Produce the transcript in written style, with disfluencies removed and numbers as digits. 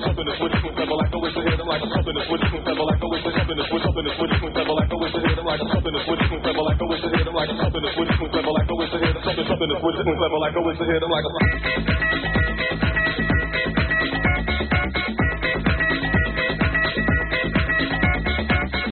something that's with it, never like always ahead. I'm like something that's with it, never like always ahead. Something that's with it, never like always ahead. I'm like something that's with it, never like always ahead. I'm like something that's with it, never like always ahead. Something that's with it, never like always ahead. I'm like